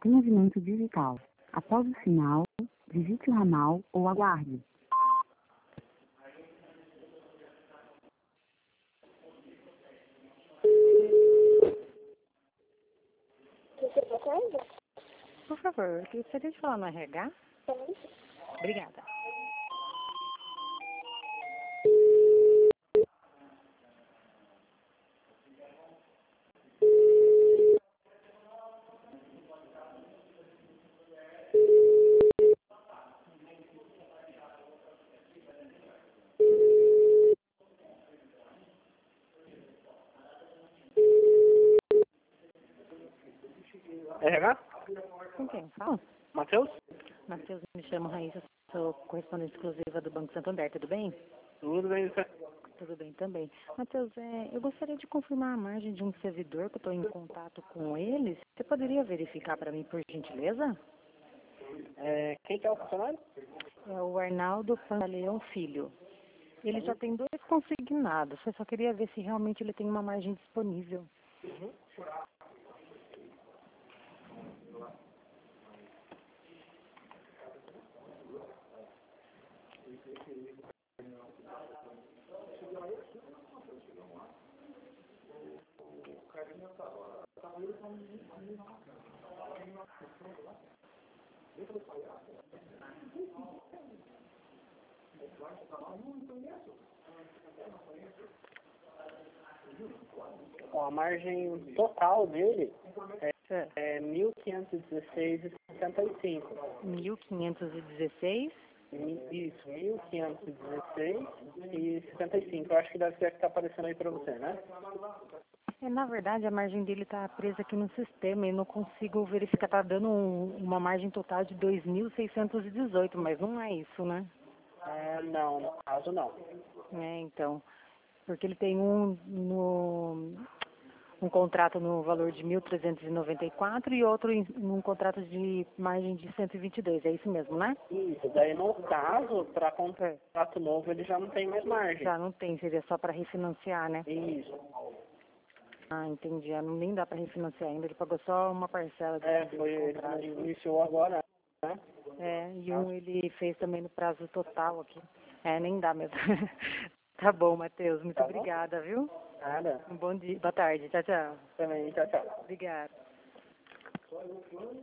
Atendimento digital. Após o sinal, digite o ramal ou aguarde. Por favor, eu gostaria de falar no RH? Obrigada. RH? Com quem fala? Matheus? Matheus, me chamo Raíssa, sou correspondente exclusiva do Banco Santander, tudo bem? Tudo bem, você? Tudo bem também. Matheus, eu gostaria de confirmar a margem de um servidor que eu estou em contato com eles. Você poderia verificar para mim, por gentileza? Quem que é o funcionário? É o Arnaldo Pantaleão Filho. Ele já tem 2 consignados, eu só queria ver se realmente ele tem uma margem disponível. Ó, a margem total dele É. é 1.516,65. 1.516. Isso, 1.516,65. Eu acho que deve ser a que está aparecendo aí para você, né? Na verdade, a margem dele está presa aqui no sistema e não consigo verificar. Está dando uma margem total de 2.618, mas não é isso, né? Não, no caso não. Então, porque ele tem um contrato no valor de 1.394 e outro num contrato de margem de 122, é isso mesmo, né? Isso, daí no caso, para contrato novo ele já não tem mais margem. Já não tem, seria só para refinanciar, né? Isso. Ah, entendi. Nem dá para refinanciar ainda, ele pagou só uma parcela do contrato. Ele iniciou agora, né? E ele fez também no prazo total aqui. Nem dá mesmo. Tá bom, Matheus. Muito obrigada, viu? Nada. Um bom dia. Boa tarde. Tchau, tchau. Também, tchau, tchau. Obrigada.